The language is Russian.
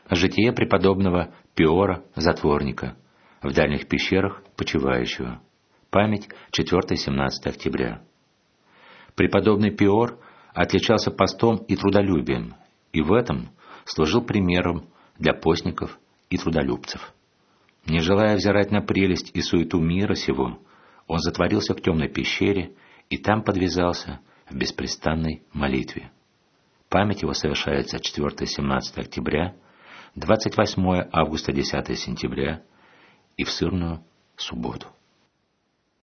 Житие преподобного Пиора Затворника, в дальних пещерах почивающего. Память 4-17 октября. Преподобный Пиор отличался постом и трудолюбием, и в этом служил примером для постников и трудолюбцев. Не желая взирать на прелесть и суету мира сего, он затворился в темной пещере и там подвязался в беспрестанной молитве. Память его совершается 4-17 октября, 28 августа 10 сентября и в сырную субботу.